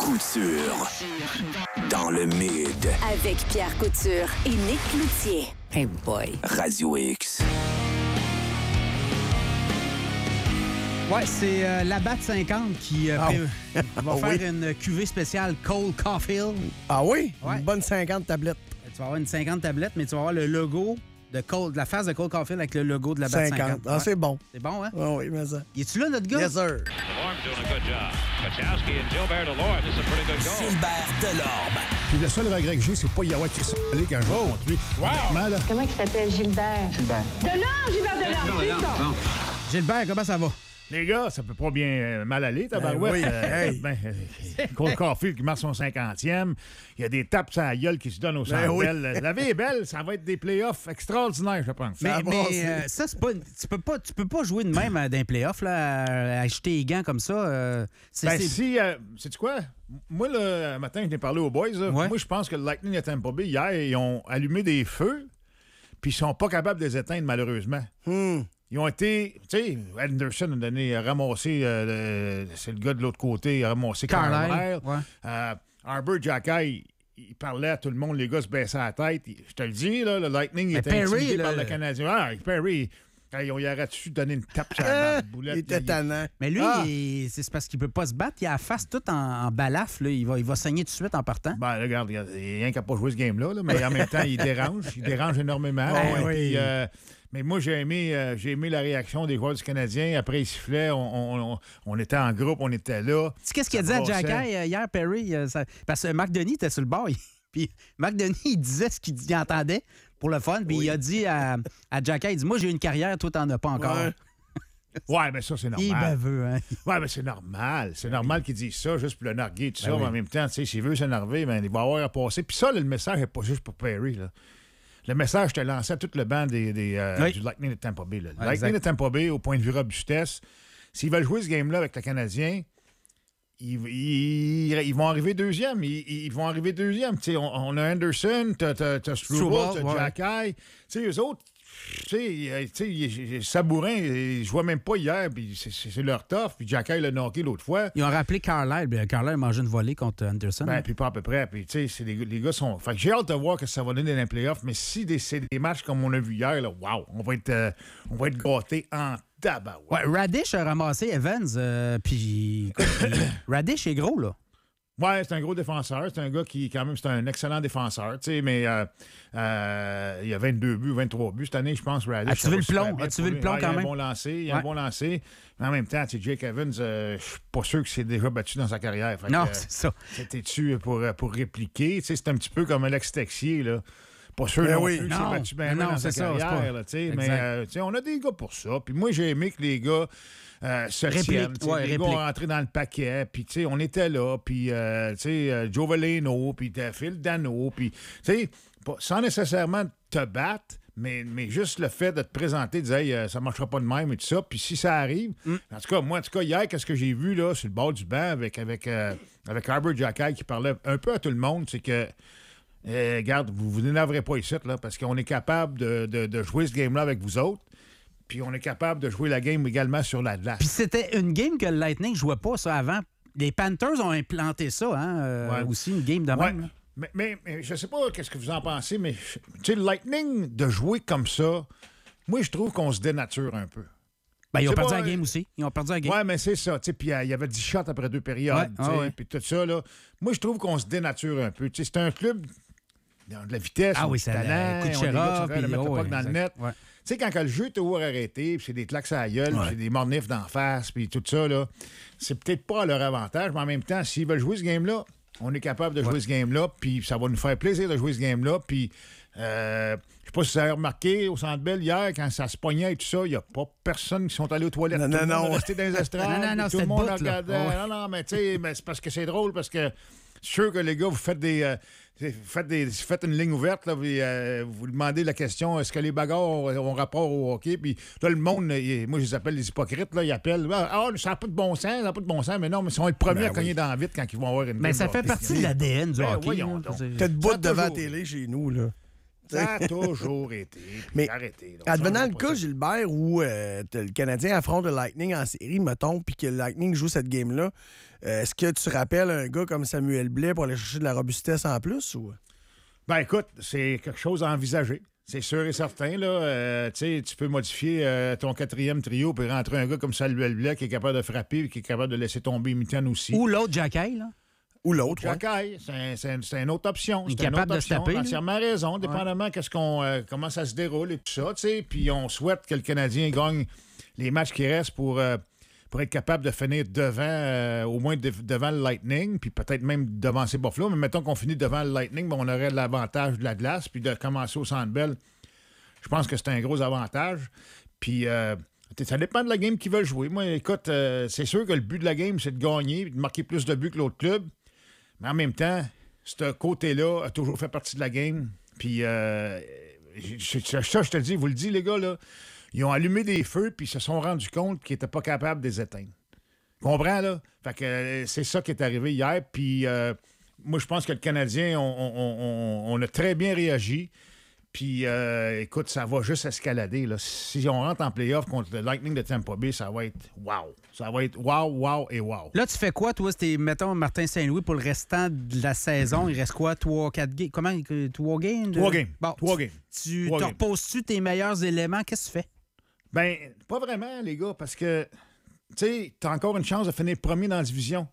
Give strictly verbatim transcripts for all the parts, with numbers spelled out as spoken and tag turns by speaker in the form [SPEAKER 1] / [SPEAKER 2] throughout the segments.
[SPEAKER 1] Couture. Dans le mid.
[SPEAKER 2] Avec Pierre Couture et Nick Cloutier.
[SPEAKER 3] Hey boy.
[SPEAKER 1] Radio X.
[SPEAKER 3] Ouais, c'est euh, la B A T cinquante qui euh,
[SPEAKER 4] Ah,
[SPEAKER 3] pré-
[SPEAKER 4] oui.
[SPEAKER 3] va
[SPEAKER 4] Ah,
[SPEAKER 3] faire
[SPEAKER 4] oui.
[SPEAKER 3] une cuvée spéciale Cole Caulfield.
[SPEAKER 4] Ah oui?
[SPEAKER 3] Ouais.
[SPEAKER 4] Une bonne cinquante tablettes.
[SPEAKER 3] Tu vas avoir une cinquante tablettes, mais tu vas avoir le logo de Cole, de la face de Cole Caulfield avec le logo de la B A T cinquante.
[SPEAKER 4] cinquante. Ah, c'est bon.
[SPEAKER 3] C'est bon, hein?
[SPEAKER 4] Ah oui, mais ça.
[SPEAKER 3] Y es-tu là, notre gars?
[SPEAKER 4] Yes, sir.
[SPEAKER 5] Delorme doing a good job. Kachowski and Gilbert Delorme. This is a pretty good goal.
[SPEAKER 1] Gilbert Delorme.
[SPEAKER 6] Puis le seul regret que j'ai, c'est pas y avoir qui s'est allé quand je vais contre lui. Honnêtement, là.
[SPEAKER 7] Comment il s'appelle, Gilbert? Gilbert. Delors, Gilbert Delors, c'est ça.
[SPEAKER 3] Gilbert, comment ça va?
[SPEAKER 6] Les gars, ça peut pas bien euh, mal aller, tabarouette.
[SPEAKER 4] oui,
[SPEAKER 6] Euh,
[SPEAKER 4] hey.
[SPEAKER 6] ben, euh, Cole Caulfield qui marque son cinquantième. Il y a des tapes sur la gueule qui se donnent au
[SPEAKER 4] Ben
[SPEAKER 6] centre
[SPEAKER 4] oui.
[SPEAKER 6] belle. La vie est belle. Ça va être des playoffs extraordinaires, je pense.
[SPEAKER 3] Mais,
[SPEAKER 4] a
[SPEAKER 3] mais,
[SPEAKER 4] brassé.
[SPEAKER 3] euh, ça, c'est pas. Tu peux pas, tu peux pas jouer de même euh, dans les playoffs, là, à acheter les gants comme ça. euh, c'est,
[SPEAKER 6] Ben,
[SPEAKER 3] c'est-
[SPEAKER 6] si... Euh, sais-tu quoi? Moi, le matin, je n'ai parlé aux boys. Là.
[SPEAKER 3] Ouais.
[SPEAKER 6] Moi, je pense que le Lightning de Tampa Bay, hier, ils ont allumé des feux, puis ils sont pas capables de les éteindre, malheureusement.
[SPEAKER 4] Hmm.
[SPEAKER 6] Ils ont été, tu sais, Anderson a donné, a ramassé, euh, le- c'est le gars de l'autre côté, il a ramassé
[SPEAKER 3] Carlisle,
[SPEAKER 6] Carlisle.
[SPEAKER 3] ouais.
[SPEAKER 6] Euh, Arbor Jackay, il, il parlait à tout le monde, les gars se baissaient la tête. Il- je te le dis, là, le Lightning il
[SPEAKER 3] Mais
[SPEAKER 6] était
[SPEAKER 3] Perry,
[SPEAKER 6] intimidé
[SPEAKER 3] là,
[SPEAKER 6] par le
[SPEAKER 3] le-
[SPEAKER 6] Canadien. Ah, Perry, hey, on y aurait dessus donné une tape sur
[SPEAKER 4] Ah,
[SPEAKER 6] la boulette.
[SPEAKER 4] il était tannant.
[SPEAKER 3] Mais lui,
[SPEAKER 6] Ah!
[SPEAKER 3] il- c'est c'est parce qu'il peut pas se battre. Il a la face toute en, en balafre. Là. Il, va, il va saigner tout de suite en partant.
[SPEAKER 6] Ben, regarde, il y a rien qu'à pas jouer ce game-là, là, mais en même temps, il dérange. Il dérange énormément.
[SPEAKER 4] Ah,
[SPEAKER 6] Ouais,
[SPEAKER 4] oui.
[SPEAKER 6] puis, euh, mais moi, j'ai aimé, euh, j'ai aimé la réaction des joueurs du Canadien. Après, ils sifflaient. On, on- on- on était en groupe, on était là.
[SPEAKER 3] Tu sais qu'est-ce qu'il a dit
[SPEAKER 6] Ça
[SPEAKER 3] à
[SPEAKER 6] brassait.
[SPEAKER 3] Jacky euh, hier, Perry? euh, ça- parce que Marc Denis était sur le bord. il- Puis Marc Denis, il disait ce qu'il il entendait pour le fun. Puis il a dit à, à Jacky, il dit, moi, j'ai une carrière, toi, t'en as pas encore.
[SPEAKER 4] Ouais.
[SPEAKER 6] Ouais, mais ça, c'est
[SPEAKER 3] Il est
[SPEAKER 6] normal.
[SPEAKER 3] baveux, hein?
[SPEAKER 6] Ouais, mais c'est normal. C'est normal qu'il dise ça juste pour le narguer, tout ça.
[SPEAKER 3] Ben oui.
[SPEAKER 6] Mais en même temps, tu sais, s'il veut s'énerver, ben, il va avoir à passer. Puis ça, là, le message n'est pas juste pour Perry, là. Le message, je te lançais à tout le banc des, des, euh,
[SPEAKER 3] Oui.
[SPEAKER 6] du Lightning de Tampa Bay. Là. Le
[SPEAKER 3] Ouais,
[SPEAKER 6] Lightning
[SPEAKER 3] exact.
[SPEAKER 6] de Tampa Bay, au point de vue robustesse, s'ils veulent jouer ce game-là avec le Canadien, ils, ils- ils vont arriver deuxième. Ils, ils vont arriver deuxième. Tu sais, on, on a Anderson, t'as, t'as, t'as Struble,
[SPEAKER 3] Struble,
[SPEAKER 6] t'as
[SPEAKER 3] ouais.
[SPEAKER 6] Jacky. Tu sais, eux autres, tu sais, euh, tu sais, il- il- Sabourin, je vois même pas hier, puis c'est, c'est, c'est leur tough. Puis Jacky l'a knocké l'autre fois.
[SPEAKER 3] Ils ont rappelé Carlisle. Bien, Carlisle a mangé une volée contre Anderson.
[SPEAKER 6] Ben, puis pas à peu près. Puis, tu sais, c'est les, les gars sont. Fait que j'ai hâte de voir ce que ça va donner dans les playoffs. Mais si des- c'est des matchs comme on a vu hier, là, wow, on va être, euh, on va être gâtés en tabac.
[SPEAKER 3] Ouais, Radish a ramassé Evans. euh, puis écoute, il- Radish est gros, là.
[SPEAKER 6] Ouais, c'est un gros défenseur. C'est un gars qui, quand même, c'est un excellent défenseur. Tu sais, mais euh, euh, il a vingt-deux buts, vingt-trois buts cette année, je pense. Radish,
[SPEAKER 3] As-tu
[SPEAKER 6] ça
[SPEAKER 3] vu
[SPEAKER 6] va
[SPEAKER 3] le plomb?
[SPEAKER 6] super bien
[SPEAKER 3] As-tu
[SPEAKER 6] pour
[SPEAKER 3] vu le
[SPEAKER 6] lui.
[SPEAKER 3] plomb
[SPEAKER 6] Ouais,
[SPEAKER 3] quand
[SPEAKER 6] il a
[SPEAKER 3] même?
[SPEAKER 6] un bon lancer. Il a
[SPEAKER 3] Ouais.
[SPEAKER 6] un bon lancer. Mais en même temps, tu sais, Jake Evans, euh, je suis pas sûr qu'il s'est déjà battu dans sa carrière. Fait que,
[SPEAKER 3] Non,
[SPEAKER 6] euh,
[SPEAKER 3] c'est ça.
[SPEAKER 6] C'était-tu pour, pour répliquer? Tu sais, c'est un petit peu comme Alex Texier, là. Pas sûr
[SPEAKER 4] Ben
[SPEAKER 6] non
[SPEAKER 4] oui.
[SPEAKER 6] plus qu'il s'est
[SPEAKER 3] Non.
[SPEAKER 6] battu bien
[SPEAKER 3] Non,
[SPEAKER 6] bien dans
[SPEAKER 3] c'est
[SPEAKER 6] sa
[SPEAKER 3] ça, c'est
[SPEAKER 6] carrière,
[SPEAKER 3] pas-
[SPEAKER 6] là, tu sais. Mais
[SPEAKER 3] Exact.
[SPEAKER 6] euh, tu sais, on a des gars pour ça. Puis moi, j'ai aimé que les gars euh, se
[SPEAKER 3] Réplique,
[SPEAKER 6] tiennent. tu sais,
[SPEAKER 3] ouais,
[SPEAKER 6] les gars
[SPEAKER 3] réplique.
[SPEAKER 6] ont rentré dans le paquet. Puis, tu sais, on était là. Puis, euh, tu sais, euh, Joe Veleno, puis t'as Phil Dano. Puis, tu sais, pas- sans nécessairement te battre, mais, mais juste le fait de te présenter, de dire, hey, euh, ça marchera pas de même et tout ça. Puis si ça arrive,
[SPEAKER 3] Mm.
[SPEAKER 6] en tout cas, moi, en tout cas, hier, qu'est-ce que j'ai vu, là, sur le bord du banc avec, avec, euh, avec Arbor Jackay qui parlait un peu à tout le monde, c'est que, euh, regarde, vous vous énerverez pas ici, là, parce qu'on est capable de, de- de jouer ce game-là avec vous autres. Puis on est capable de jouer la game également sur la glace.
[SPEAKER 3] Puis c'était une game que le Lightning jouait pas, ça, avant. Les Panthers ont implanté ça, hein, euh,
[SPEAKER 6] Ouais.
[SPEAKER 3] aussi, une game de
[SPEAKER 6] Ouais.
[SPEAKER 3] même. là.
[SPEAKER 6] Mais, mais, mais je sais pas qu'est-ce que vous en pensez, mais tu sais, le Lightning, de jouer comme ça, moi, je trouve qu'on se dénature un peu.
[SPEAKER 3] Ben, ils ont
[SPEAKER 6] C'est
[SPEAKER 3] perdu
[SPEAKER 6] pas-
[SPEAKER 3] la game aussi. Ils ont perdu la game.
[SPEAKER 6] Ouais, mais c'est ça. tu sais, Puis euh, il y avait dix shots après deux périodes.
[SPEAKER 3] Ouais,
[SPEAKER 6] tu sais,
[SPEAKER 3] ah ouais.
[SPEAKER 6] Puis tout ça, là. Moi, je trouve qu'on se dénature un peu. Tu sais, c'est un club dans de la vitesse.
[SPEAKER 3] Ah
[SPEAKER 6] ont
[SPEAKER 3] oui,
[SPEAKER 6] du
[SPEAKER 3] c'est
[SPEAKER 6] talent,
[SPEAKER 3] la-
[SPEAKER 6] ont des gars qui sont
[SPEAKER 3] Kucherov,
[SPEAKER 6] capables de
[SPEAKER 3] puis-
[SPEAKER 6] mettre le
[SPEAKER 3] oh,
[SPEAKER 6] puck
[SPEAKER 3] ouais,
[SPEAKER 6] dans le
[SPEAKER 3] exact.
[SPEAKER 6] net.
[SPEAKER 3] Ouais.
[SPEAKER 6] Tu sais, quand que le jeu est toujours arrêté, puis c'est des claques à la gueule, puis c'est des mornifs d'en face, puis tout ça, là, c'est peut-être pas à leur avantage, mais en même temps, s'ils veulent jouer ce game-là, on est capable de jouer ce game-là, puis ça va nous faire plaisir de jouer ce game-là, puis euh, je sais pas si vous avez remarqué au Centre Bell hier, quand ça se pognait et tout ça, il n'y a pas personne qui sont allés aux toilettes.
[SPEAKER 4] Non,
[SPEAKER 6] Tout le
[SPEAKER 4] non,
[SPEAKER 6] monde
[SPEAKER 4] non.
[SPEAKER 6] est resté dans les estrades,
[SPEAKER 3] Non, non, non,
[SPEAKER 6] puis tout le
[SPEAKER 3] c'était
[SPEAKER 6] monde
[SPEAKER 3] le bout, là.
[SPEAKER 6] regardait.
[SPEAKER 3] Ouais.
[SPEAKER 6] Non, non, mais tu sais, mais c'est parce que c'est drôle, parce que je suis sûr que les gars, vous faites des... euh, vous faites, des, vous faites une ligne ouverte, là, puis, euh, vous demandez la question, est-ce que les bagarres ont, ont rapport au hockey? Puis là, le monde, il- moi, je les appelle les hypocrites, là, ils appellent, ah, ça n'a pas de bon sens, ça n'a pas de bon sens, mais non, mais ils sont les premiers
[SPEAKER 4] Ben
[SPEAKER 6] à cogner
[SPEAKER 4] oui.
[SPEAKER 6] dans la vitre quand ils vont avoir une
[SPEAKER 3] Mais
[SPEAKER 6] game
[SPEAKER 3] ça
[SPEAKER 6] de
[SPEAKER 3] fait
[SPEAKER 6] hockey.
[SPEAKER 3] partie de l'A D N du
[SPEAKER 6] Ben,
[SPEAKER 3] hockey.
[SPEAKER 6] voyons
[SPEAKER 3] là.
[SPEAKER 6] donc.
[SPEAKER 3] C'est-
[SPEAKER 4] T'es debout
[SPEAKER 6] Ça a
[SPEAKER 4] devant la
[SPEAKER 6] toujours-
[SPEAKER 4] télé chez nous, là.
[SPEAKER 6] Ça a toujours été.
[SPEAKER 4] Mais
[SPEAKER 6] arrêtez. Là,
[SPEAKER 4] advenant le
[SPEAKER 6] pas
[SPEAKER 4] cas,
[SPEAKER 6] ça.
[SPEAKER 4] Gilbert, où euh, t'as le Canadien affronte le Lightning en série, mettons, puis que le Lightning joue cette game-là, euh, est-ce que tu rappelles un gars comme Samuel Blais pour aller chercher de la robustesse en plus? Ou...
[SPEAKER 6] Ben écoute, c'est quelque chose à envisager. C'est sûr et certain. Là, euh, tu sais, tu peux modifier euh, ton quatrième trio puis rentrer un gars comme Samuel Blais qui est capable de frapper et qui est capable de laisser tomber Mitaine aussi.
[SPEAKER 3] Ou l'autre Jacky, là.
[SPEAKER 4] Ou l'autre, ouais.
[SPEAKER 6] Jacky, c'est, un- c'est, un- c'est une autre option.
[SPEAKER 3] Il est
[SPEAKER 6] C'est une
[SPEAKER 3] capable
[SPEAKER 6] autre
[SPEAKER 3] de se
[SPEAKER 6] option.
[SPEAKER 3] taper, là.
[SPEAKER 6] Entièrement raison, dépendamment qu'est-ce qu'on, euh, comment ça se déroule et tout ça. tu sais. Puis on souhaite que le Canadien gagne les matchs qui restent pour, euh, pour être capable de finir devant, euh, au moins de- devant le Lightning, puis peut-être même devancer Buffalo. Mais mettons qu'on finit devant le Lightning, ben, on aurait l'avantage de la glace, puis de commencer au Centre Bell. Je pense que c'est un gros avantage. Puis euh, ça dépend de la game qu'ils veulent jouer. Moi, écoute, euh, c'est sûr que le but de la game, c'est de gagner, de marquer plus de buts que l'autre club. Mais en même temps, ce côté-là a toujours fait partie de la game. Puis, euh, je- je- ça, je te le dis, vous le dites, les gars, là, ils ont allumé des feux, puis ils se sont rendus compte qu'ils n'étaient pas capables de les éteindre. Comprends, là? Fait que euh, c'est ça qui est arrivé hier. Puis, euh, moi, je pense que le Canadien, on, on- on- on a très bien réagi. Puis, euh, écoute, ça va juste escalader. Là. Si on rentre en playoff contre le Lightning de Tampa Bay, ça va être wow. Ça va être wow, wow et wow.
[SPEAKER 3] Là, tu fais quoi, toi? C'était, mettons, Martin Saint-Louis pour le restant de la saison. Il reste quoi? Trois, quatre games? Comment? euh, Trois games? de-
[SPEAKER 6] Trois games.
[SPEAKER 3] Bon,
[SPEAKER 6] Trois
[SPEAKER 3] tu-
[SPEAKER 6] games.
[SPEAKER 3] Tu
[SPEAKER 6] Trois
[SPEAKER 3] te
[SPEAKER 6] games.
[SPEAKER 3] reposes-tu tes meilleurs éléments? Qu'est-ce que tu fais?
[SPEAKER 6] Ben, pas vraiment, les gars, parce que, tu sais, t'as encore une chance de finir premier dans la division.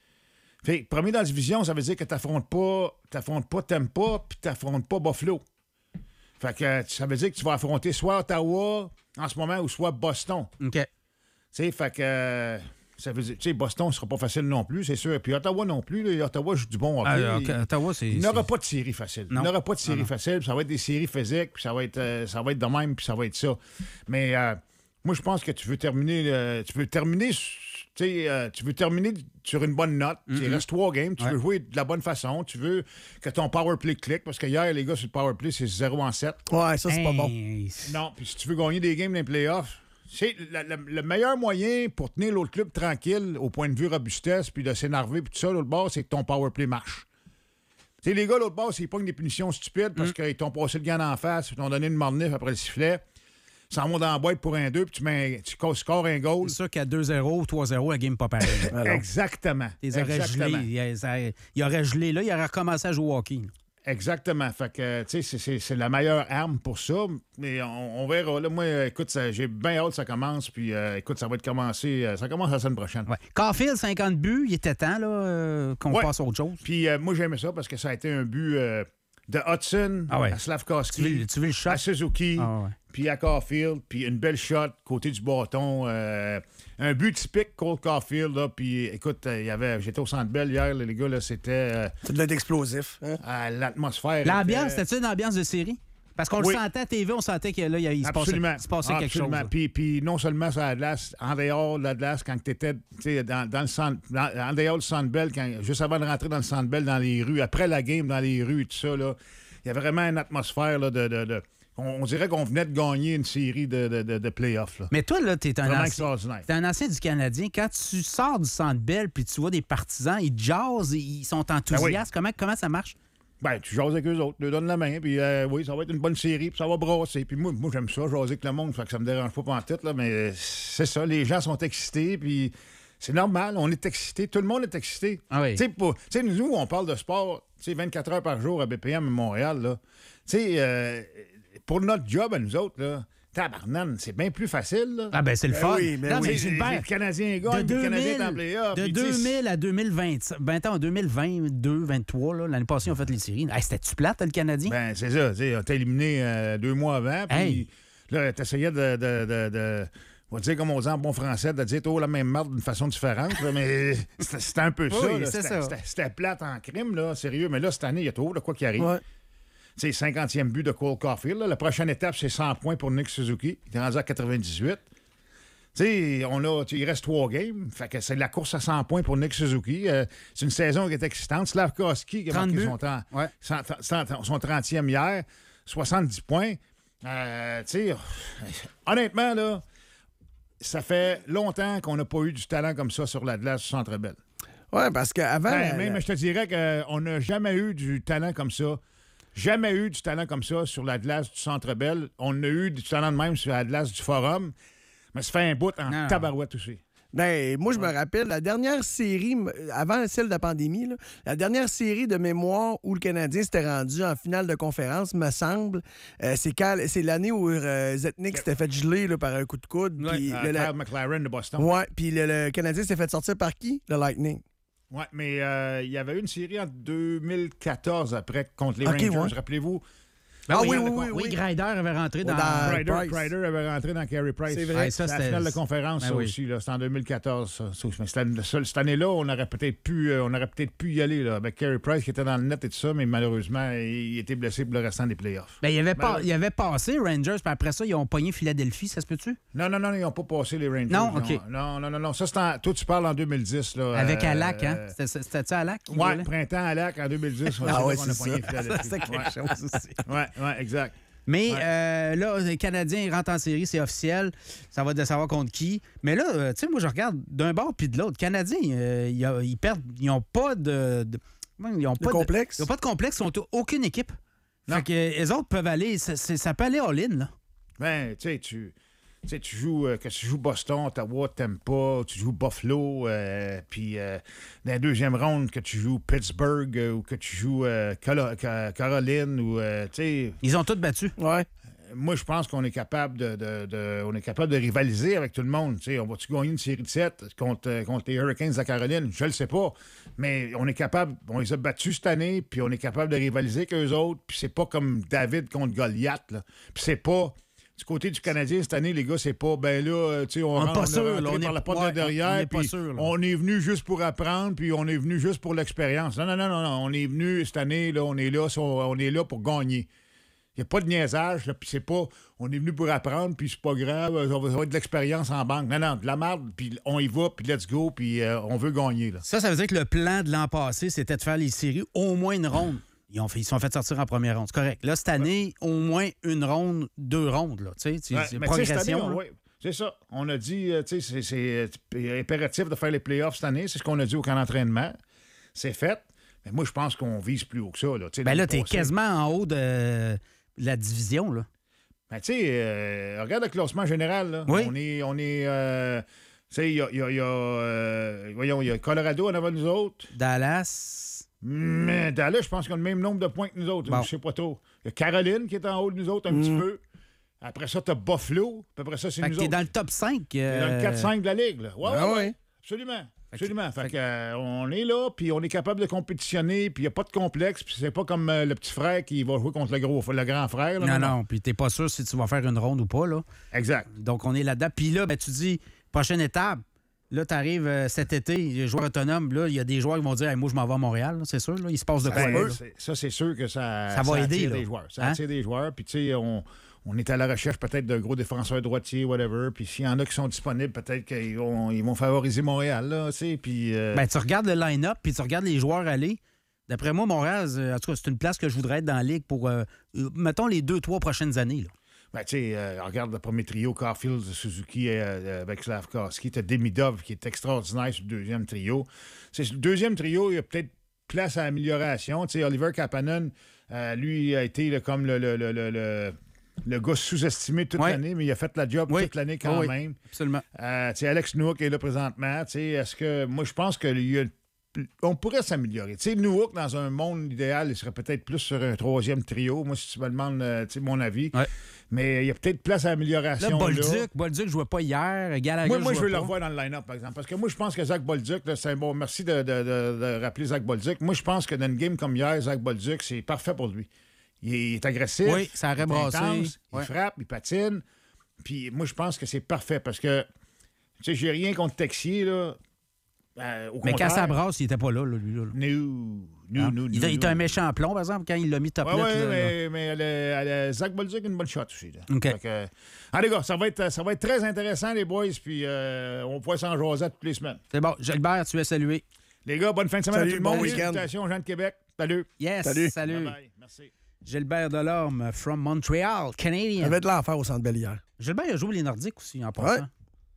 [SPEAKER 6] Fait que premier dans la division, ça veut dire que t'affrontes pas, t'affrontes pas Tampa, puis t'affrontes pas Buffalo. Fait que ça veut dire que tu vas affronter soit Ottawa en ce moment ou soit Boston.
[SPEAKER 3] OK.
[SPEAKER 6] Tu sais, fait que euh, ça veut dire, tu sais, Boston ne sera pas facile non plus, c'est sûr. Puis Ottawa non plus. Là, Ottawa joue du bon hockey.
[SPEAKER 3] Ah,
[SPEAKER 6] Il-
[SPEAKER 3] Ottawa, c'est.
[SPEAKER 6] Il n'aura
[SPEAKER 3] c'est-
[SPEAKER 6] pas de série facile.
[SPEAKER 3] Non.
[SPEAKER 6] Il n'aura pas de série
[SPEAKER 3] Ah, non.
[SPEAKER 6] facile. Puis ça va être des séries physiques, puis ça va être, euh, ça va être de même, puis ça va être ça. Mais euh, moi, je pense que tu veux terminer, euh, tu veux terminer, su- tu sais, euh, tu veux terminer sur une bonne note. Il reste trois games. Tu
[SPEAKER 3] Ouais.
[SPEAKER 6] veux jouer de la bonne façon. Tu veux que ton power play clique. Parce que hier, les gars, sur le power play, c'est zéro en sept.
[SPEAKER 4] Ouais, ça, c'est pas bon.
[SPEAKER 3] Hey,
[SPEAKER 6] Non, puis si tu veux gagner des games dans les playoffs, c'est la- la- le meilleur moyen pour tenir l'autre club tranquille au point de vue robustesse, puis de s'énerver, puis tout ça, l'autre bord, c'est que ton power play marche. Tu sais, les gars, l'autre bord, s'ils pognent des punitions stupides parce qu'ils t'ont passé le gant en face, ils t'ont donné une mornif après le sifflet, s'en vont dans la boîte pour un deux, puis tu, mets, tu co- scores un goal.
[SPEAKER 3] C'est sûr qu'à deux zéro ou trois zéro, la game pas pareil.
[SPEAKER 6] Exactement.
[SPEAKER 3] Ils auraient
[SPEAKER 6] Exactement.
[SPEAKER 3] gelé. Il, ça- il aurait gelé là, il aurait recommencé à jouer au hockey.
[SPEAKER 6] Exactement. Fait que, tu sais, c'est- c'est c'est la meilleure arme pour ça. Mais on, on verra. Là, moi, euh, écoute, ça- j'ai bien hâte que ça commence. Puis, euh, écoute, ça va être commencé. euh, ça commence la semaine prochaine.
[SPEAKER 3] Ouais. Caulfield, cinquante buts, il était temps là, euh, qu'on
[SPEAKER 6] Ouais.
[SPEAKER 3] passe à autre chose.
[SPEAKER 6] Puis, euh, moi, j'aimais ça parce que ça a été un but euh, de Hudson
[SPEAKER 3] Ah ouais.
[SPEAKER 6] à Slavkovski,
[SPEAKER 3] Tu veux, tu veux le shot?
[SPEAKER 6] à Suzuki,
[SPEAKER 3] Ah ouais.
[SPEAKER 6] puis à Caulfield, puis une belle shot côté du bâton. euh, un but typique Cole Caulfield. Là, puis, écoute, euh, il y avait, j'étais au Centre Bell hier, là, les gars, là, c'était euh,
[SPEAKER 4] Ça devait être explosif. Hein?
[SPEAKER 6] à l'atmosphère.
[SPEAKER 3] L'ambiance,
[SPEAKER 6] était-
[SPEAKER 3] c'était une ambiance de série? Parce qu'on
[SPEAKER 6] Oui.
[SPEAKER 3] le sentait à T V, on sentait que là, il, il se passait,
[SPEAKER 6] Absolument.
[SPEAKER 3] il se passait quelque chose.
[SPEAKER 6] Absolument.
[SPEAKER 3] là.
[SPEAKER 6] Puis, puis non seulement sur la glace, en dehors de la glace, quand tu étais dans, dans le centre, dans- en dehors du Centre Bell, quand, juste avant de rentrer dans le Centre Bell, dans les rues, après la game, dans les rues et tout ça, là, il y avait vraiment une atmosphère là, de... de, de- on, on dirait qu'on venait de gagner une série de, de, de, de playoffs. Là.
[SPEAKER 3] Mais toi, là, t'es un,
[SPEAKER 6] Vraiment
[SPEAKER 3] ancien,
[SPEAKER 6] extraordinaire.
[SPEAKER 3] t'es un ancien du Canadien. Quand tu sors du Centre Bell puis tu vois des partisans, ils jazzent, ils sont enthousiastes. comment, comment ça marche?
[SPEAKER 6] Ben, tu jases avec eux autres, tu leur donnes la main, puis euh, oui, ça va être une bonne série, puis ça va brasser. Puis moi, moi j'aime ça, jaser avec le monde, fait que ça me dérange pas pantoute, là, mais c'est ça, les gens sont excités, puis c'est normal, on est excités, tout le monde est excité.
[SPEAKER 3] Ah oui.
[SPEAKER 6] Tu sais, pour- tu sais, nous, on parle de sport, tu sais, vingt-quatre heures par jour à B P M à Montréal, là. Tu sais, euh, pour notre job à nous autres, là, tabarnane, c'est bien plus facile, là.
[SPEAKER 3] Ah ben c'est le
[SPEAKER 4] Ben
[SPEAKER 3] fun.
[SPEAKER 4] oui, ben
[SPEAKER 3] non,
[SPEAKER 4] oui.
[SPEAKER 3] mais
[SPEAKER 6] Tu sais,
[SPEAKER 3] Gilbert,
[SPEAKER 6] le Canadien
[SPEAKER 3] de
[SPEAKER 6] gagne, le Canadien est en
[SPEAKER 3] deux mille,
[SPEAKER 6] playoff.
[SPEAKER 3] de
[SPEAKER 6] puis tu sais,
[SPEAKER 3] deux mille à deux mille vingt, ben, attends, deux mille vingt, deux, vingt-trois, là, l'année passée, on a fait les séries. Hey, c'était-tu plate, le Canadien?
[SPEAKER 6] Ben, c'est ça. Tu sais, on t'a éliminé euh, deux mois avant. Puis
[SPEAKER 3] Hey.
[SPEAKER 6] là, t'essayais de, de, de, de- On va dire, comme on dit en bon français, de dire, oh, la même marde d'une façon différente. là, mais c'était c'était un peu ça.
[SPEAKER 3] Oui,
[SPEAKER 6] là.
[SPEAKER 3] c'est
[SPEAKER 6] C'était-
[SPEAKER 3] ça.
[SPEAKER 6] C'était c'était plate en crime, là, sérieux. Mais là, cette année, il y a trop de quoi qui arrive.
[SPEAKER 4] Ouais.
[SPEAKER 6] Tu sais, cinquantième but de Cole Caulfield. là. La prochaine étape, c'est cent points pour Nick Suzuki. Il est rendu à quatre-vingt-dix-huit. Tu sais, on a, tu sais, il reste trois games. Fait que c'est de la course à cent points pour Nick Suzuki. Euh, c'est une saison qui est excitante. Slavkovski qui a
[SPEAKER 3] trente
[SPEAKER 6] marqué
[SPEAKER 3] buts.
[SPEAKER 6] son, temps,
[SPEAKER 3] Ouais.
[SPEAKER 6] son, son- son trentième hier. soixante-dix points. Euh, tu sais, honnêtement, là, ça fait longtemps qu'on n'a pas eu du talent comme ça sur la glace du Centre Bell.
[SPEAKER 4] Ouais, parce qu'avant.
[SPEAKER 6] Ben,
[SPEAKER 4] la-
[SPEAKER 6] même,
[SPEAKER 4] la-
[SPEAKER 6] je te dirais qu'on n'a jamais eu du talent comme ça. Jamais eu du talent comme ça sur la glace du Centre Bell. On a eu du talent de même sur la glace du Forum. Mais ça fait un bout en
[SPEAKER 3] Non.
[SPEAKER 6] tabarouette aussi.
[SPEAKER 4] Ben, moi, je me rappelle, la dernière série, m- avant celle de la pandémie, là, la dernière série de mémoire où le Canadien s'était rendu en finale de conférence, me semble, euh, c'est, quand, c'est l'année où euh, Zetnik s'était fait geler là, par un coup de coude.
[SPEAKER 3] Ouais.
[SPEAKER 4] Puis
[SPEAKER 6] Euh,
[SPEAKER 4] le,
[SPEAKER 6] Kyle McLaren de Boston.
[SPEAKER 4] ouais, puis le, le Canadien s'est fait sortir par qui? Le Lightning.
[SPEAKER 6] Oui, mais euh, il y avait eu une série en deux mille quatorze après contre les
[SPEAKER 4] Ok,
[SPEAKER 6] Rangers,
[SPEAKER 4] ouais.
[SPEAKER 6] rappelez-vous.
[SPEAKER 3] Ben
[SPEAKER 4] Ah
[SPEAKER 3] oui,
[SPEAKER 4] oui,
[SPEAKER 3] oui,
[SPEAKER 4] oui,
[SPEAKER 3] oui,
[SPEAKER 4] oui, oui.
[SPEAKER 3] Greider avait rentré dans...
[SPEAKER 4] Dans-
[SPEAKER 6] Crider,
[SPEAKER 4] Price.
[SPEAKER 6] Crider avait rentré dans Carey Price.
[SPEAKER 4] C'est vrai.
[SPEAKER 3] Ouais, ça,
[SPEAKER 6] C'est la
[SPEAKER 3] c'était-
[SPEAKER 6] finale de conférence,
[SPEAKER 3] Ben
[SPEAKER 6] ça
[SPEAKER 3] oui.
[SPEAKER 6] aussi. Là. C'était en deux mille quatorze. Ça. Ça, mais c'était une- ça, cette année-là, on aurait peut-être pu, euh, on aurait peut-être pu y aller là, avec Carey Price qui était dans le net et tout ça, mais malheureusement, il était blessé pour le restant des playoffs.
[SPEAKER 3] Ben, il avait, pas,
[SPEAKER 6] Ben,
[SPEAKER 3] il avait passé Rangers, puis après ça, ils ont pogné Philadelphie, ça se peut-tu?
[SPEAKER 6] Non, non, non, ils n'ont pas passé les Rangers.
[SPEAKER 3] Non,
[SPEAKER 6] Ils
[SPEAKER 3] OK.
[SPEAKER 6] ont- Non, non, non, non. Ça, c'est en- toi, tu parles en deux mille dix. Là,
[SPEAKER 3] Avec
[SPEAKER 6] euh,
[SPEAKER 3] Alak, hein?
[SPEAKER 6] euh,
[SPEAKER 3] C'était- C'était-tu Alak? qui
[SPEAKER 6] Ouais,
[SPEAKER 3] voulait?
[SPEAKER 6] printemps à Lac en deux mille dix.
[SPEAKER 4] Ah ouais,
[SPEAKER 6] qu'on
[SPEAKER 4] c'est
[SPEAKER 6] a
[SPEAKER 4] ça.
[SPEAKER 6] pogné Philadelphie.
[SPEAKER 4] C'était quelque
[SPEAKER 6] Ouais.
[SPEAKER 4] chose aussi.
[SPEAKER 6] Ouais, ouais, exact.
[SPEAKER 3] Mais
[SPEAKER 6] Ouais.
[SPEAKER 3] euh, là, les Canadiens rentrent en série, c'est officiel. Ça va de savoir contre qui. Mais là, euh, tu sais, moi, je regarde d'un bord puis de l'autre. Les Canadiens, euh, ils, a- ils perdent. Ils n'ont pas de. de- ils ont
[SPEAKER 4] Le
[SPEAKER 3] pas
[SPEAKER 4] complexe?
[SPEAKER 3] De, ils n'ont pas de complexe. Ils n'ont aucune équipe.
[SPEAKER 6] Non.
[SPEAKER 3] Fait que euh, les autres peuvent aller. Ça, c'est- ça peut aller all-in, là.
[SPEAKER 6] Ben, tu sais, tu. Tu sais, tu joues, euh, que tu joues Boston, Ottawa, Tampa, tu joues Buffalo, euh, puis euh, dans la deuxième ronde, que tu joues Pittsburgh euh, ou que tu joues euh, Colo- Ca- Caroline, ou, euh, tu sais,
[SPEAKER 3] Ils ont tous battu.
[SPEAKER 4] Ouais.
[SPEAKER 6] moi, je pense qu'on est capable de, de- de- on est capable de rivaliser avec tout le monde. Tu sais, on va-tu gagner une série de sept contre, euh, contre les Hurricanes de la Caroline? Je le sais pas. Mais on est capable, on les a battus cette année, puis on est capable de rivaliser avec eux autres, puis c'est pas comme David contre Goliath, là. Puis c'est pas... Du côté du Canadien, cette année, les gars, c'est pas, ben là, euh, tu sais, on,
[SPEAKER 3] On est
[SPEAKER 6] rentre,
[SPEAKER 3] pas
[SPEAKER 6] on est
[SPEAKER 3] sûr,
[SPEAKER 6] rentré
[SPEAKER 3] là, on
[SPEAKER 6] par
[SPEAKER 3] est-
[SPEAKER 6] la porte
[SPEAKER 3] ouais,
[SPEAKER 6] de derrière,
[SPEAKER 3] on est pas
[SPEAKER 6] puis
[SPEAKER 3] sûr, là.
[SPEAKER 6] on est venu juste pour apprendre, puis on est venu juste pour l'expérience. Non, non, non, non, non, on est venu cette année, là, on est là, on, on est là pour gagner. Il n'y a pas de niaisage, là, puis c'est pas, on est venu pour apprendre, puis c'est pas grave, ça va, ça va être de l'expérience en banque. Non, non, de la merde, puis on y va, puis let's go, puis euh, on veut gagner, là.
[SPEAKER 3] Ça, ça veut dire que le plan de l'an passé, c'était de faire les séries au moins une ronde. Ils, ont fait, ils se sont fait sortir en première ronde. C'est correct. Là, cette année, au moins une ronde, deux rondes. Là, tu sais, c'est
[SPEAKER 6] Ouais,
[SPEAKER 3] c'est
[SPEAKER 6] mais tu sais, cette année,
[SPEAKER 3] progression.
[SPEAKER 6] on-
[SPEAKER 3] là.
[SPEAKER 6] ouais, c'est ça. On a dit, euh, tu sais, c'est- c'est euh, impératif de faire les playoffs cette année. C'est ce qu'on a dit au camp d'entraînement. C'est fait. Mais moi, je pense qu'on vise plus haut que ça. Là, Tu sais,
[SPEAKER 3] Ben là,
[SPEAKER 6] l'année
[SPEAKER 3] t'es
[SPEAKER 6] passée.
[SPEAKER 3] quasiment en haut de la division. Là.
[SPEAKER 6] Ben, tu sais, euh, regarde le classement général. Là.
[SPEAKER 3] Oui.
[SPEAKER 6] On est. On est euh, tu sais, il y a, il y a- il y a, euh, voyons, il y a Colorado en avant de nous autres.
[SPEAKER 3] Dallas.
[SPEAKER 6] Mais Dallas, je pense qu'ils ont le même nombre de points que nous autres.
[SPEAKER 3] Bon.
[SPEAKER 6] Je sais pas trop. Il y a Caroline qui est en haut de nous autres un petit peu. Après ça, tu as Buffalo. Puis après ça, c'est
[SPEAKER 3] Fait que
[SPEAKER 6] nous
[SPEAKER 3] t'es
[SPEAKER 6] autres.
[SPEAKER 3] dans le top cinq.
[SPEAKER 6] T'es dans le
[SPEAKER 3] euh,
[SPEAKER 6] quatre cinq de la Ligue. Là. Ouais,
[SPEAKER 4] Ah
[SPEAKER 6] ouais,
[SPEAKER 4] ouais.
[SPEAKER 6] ouais. Absolument. Absolument. Fait que, euh, on est là, puis on est capable de compétitionner, puis il n'y a pas de complexe, puis c'est pas comme euh, le petit frère qui va jouer contre le, gros, le grand frère. là.
[SPEAKER 3] Non, non. Puis t'es pas sûr si tu vas faire une ronde ou pas. Là.
[SPEAKER 6] Exact.
[SPEAKER 3] Donc, on est là-dedans. Puis là, ben, tu dis, prochaine étape. Là, tu arrives cet été, les joueurs autonomes, là, il y a des joueurs qui vont dire hey, moi, je m'en vais à Montréal, là, c'est sûr. Là, il se passe de quoi
[SPEAKER 6] Ben,
[SPEAKER 3] là?
[SPEAKER 6] c'est- ça, c'est sûr que ça,
[SPEAKER 3] Ça va aider,
[SPEAKER 6] attire
[SPEAKER 3] là.
[SPEAKER 6] des joueurs. Ça
[SPEAKER 3] Hein?
[SPEAKER 6] attire des joueurs, puis tu sais, on, on est à la recherche peut-être de gros défenseurs droitiers, whatever, puis s'il y en a qui sont disponibles, peut-être qu'ils vont, ils vont favoriser Montréal, là, tu sais, puis... euh,
[SPEAKER 3] Ben, tu regardes le line-up, puis tu regardes les joueurs aller. D'après moi, Montréal, euh, en tout cas, c'est une place que je voudrais être dans la Ligue pour, euh, euh, mettons, les deux, trois prochaines années. Là.
[SPEAKER 6] Ben, tu sais, euh, regarde le premier trio, Caulfield, Suzuki euh, avec Slavkovski. Tu as Demidov qui est extraordinaire sur le deuxième trio. C'est sur le deuxième trio, il y a peut-être place à amélioration. Tu sais, Oliver Kapanen, euh, lui, a été là, comme le, le, le, le, le, le gars sous-estimé toute
[SPEAKER 3] Oui.
[SPEAKER 6] l'année, mais il a fait la job
[SPEAKER 3] Oui.
[SPEAKER 6] toute l'année quand
[SPEAKER 3] Oui,
[SPEAKER 6] même.
[SPEAKER 3] Absolument.
[SPEAKER 6] Euh, tu sais, Alex Newhook est là présentement. Tu sais, est-ce que. Moi, je pense qu'il y a. On pourrait s'améliorer. Tu sais, Newhook, dans un monde idéal, il serait peut-être plus sur un troisième trio. Moi, si tu me demandes euh, tu sais, mon avis.
[SPEAKER 3] Ouais.
[SPEAKER 6] Mais il y a peut-être place à amélioration.
[SPEAKER 3] Là,
[SPEAKER 6] là.
[SPEAKER 3] Bolduc, Bolduc ne jouait pas hier. Gallagher,
[SPEAKER 6] Moi, moi je
[SPEAKER 3] jouait
[SPEAKER 6] veux le
[SPEAKER 3] pas.
[SPEAKER 6] revoir dans le line-up, par exemple. Parce que moi, je pense que Zach Bolduc, là, c'est un bon. Merci de, de- de- de rappeler Zach Bolduc. Moi, je pense que dans une game comme hier, Zach Bolduc, c'est parfait pour lui. Il est, il est agressif.
[SPEAKER 3] Oui, ça aurait
[SPEAKER 6] il est
[SPEAKER 3] brassé.
[SPEAKER 6] intense,
[SPEAKER 3] Ouais.
[SPEAKER 6] Il frappe, il patine. Puis moi, je pense que c'est parfait parce que, tu sais, j'ai rien contre Texier, là. Euh, au
[SPEAKER 3] Mais quand
[SPEAKER 6] contraire.
[SPEAKER 3] ça brasse, il était pas là, là, lui. Là.
[SPEAKER 6] No, no,
[SPEAKER 3] Hein?
[SPEAKER 6] no,
[SPEAKER 3] il,
[SPEAKER 6] no,
[SPEAKER 3] il était
[SPEAKER 6] no.
[SPEAKER 3] un méchant plomb, par exemple, quand il l'a mis top
[SPEAKER 6] Oui,
[SPEAKER 3] net.
[SPEAKER 6] oui,
[SPEAKER 3] là, là.
[SPEAKER 6] mais, mais elle a- elle a- Zach Bolduc a une bonne shot aussi. Là.
[SPEAKER 3] OK.
[SPEAKER 6] Fait que, ah, les gars, ça va, être, ça va être très intéressant, les boys, puis euh, on pourrait s'en jaser toutes les semaines.
[SPEAKER 3] C'est bon. Gilbert, tu es salué.
[SPEAKER 6] Les gars, bonne fin de semaine
[SPEAKER 4] Salut,
[SPEAKER 6] à tout le monde.
[SPEAKER 4] bon week-end.
[SPEAKER 6] Salutations aux gens de Québec. Salut.
[SPEAKER 3] Yes,
[SPEAKER 4] Salut.
[SPEAKER 3] salut.
[SPEAKER 6] Bye-bye. Merci.
[SPEAKER 3] Gilbert Delorme from Montreal,
[SPEAKER 4] Ça
[SPEAKER 3] Canadien.
[SPEAKER 4] avait de l'enfer au Centre Bell hier.
[SPEAKER 3] Gilbert, il a joué les Nordiques aussi, en passant.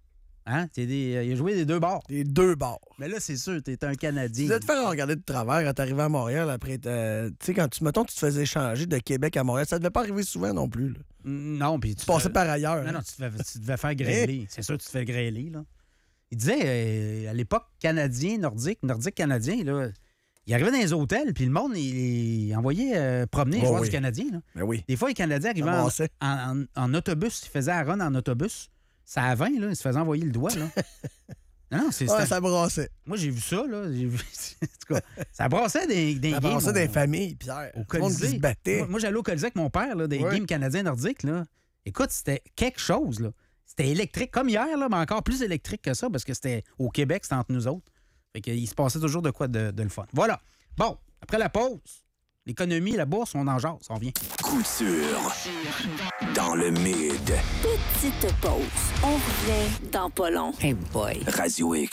[SPEAKER 3] Hein? T'es des, il a joué des deux bords.
[SPEAKER 4] Les deux bords.
[SPEAKER 3] Mais là, c'est sûr, t'es un Canadien.
[SPEAKER 4] Tu devais te faire regarder de travers quand t'arrivais à Montréal après. euh, Tu sais, quand tu, mettons, tu te faisais changer de Québec à Montréal, ça devait pas arriver souvent non plus. Là.
[SPEAKER 3] Non, puis tu,
[SPEAKER 4] Tu passais
[SPEAKER 3] te-
[SPEAKER 4] par ailleurs.
[SPEAKER 3] Non,
[SPEAKER 4] hein.
[SPEAKER 3] non, tu devais, tu devais faire grêler. C'est sûr que tu te fais grêler, là. Il disait, euh, à l'époque, Canadien, Nordique, Nordique Canadien, là, il arrivait dans les hôtels, puis le monde, il, il envoyait euh, promener les
[SPEAKER 4] Oh,
[SPEAKER 3] joueurs
[SPEAKER 4] oui.
[SPEAKER 3] du Canadien. Là.
[SPEAKER 4] Ben oui.
[SPEAKER 3] Des fois, les Canadiens arrivaient
[SPEAKER 4] Ça
[SPEAKER 3] en,
[SPEAKER 4] brassait.
[SPEAKER 3] en, en- en autobus. Ils faisaient la run en autobus. Ça à vingt, là, ils se faisaient envoyer le doigt. Là. Non, non, c'est
[SPEAKER 4] Ouais,
[SPEAKER 3] c'était-
[SPEAKER 4] ça brassait.
[SPEAKER 3] Moi, j'ai vu ça. Là. J'ai vu... en tout cas, ça brassait des, des
[SPEAKER 4] Ça
[SPEAKER 3] games.
[SPEAKER 4] brassait
[SPEAKER 3] au-
[SPEAKER 4] des familles, Pierre.
[SPEAKER 3] Au
[SPEAKER 4] Tout le monde qui
[SPEAKER 3] Colisée.
[SPEAKER 4] se battait.
[SPEAKER 3] Moi, moi, j'allais au Colisée avec mon père, là, des
[SPEAKER 4] Ouais.
[SPEAKER 3] games canadiens nordiques. Là. Écoute, c'était quelque chose. Là. C'était électrique, comme hier, là, mais encore plus électrique que ça, parce que c'était au Québec, c'était entre nous autres. Fait qu'il se passait toujours de quoi de, de le fun. Voilà. Bon, après la pause, l'économie, la bourse, on en jase, on revient.
[SPEAKER 1] Couture. Dans le mid.
[SPEAKER 2] Petite pause. On revient dans pas long.
[SPEAKER 1] Radio X.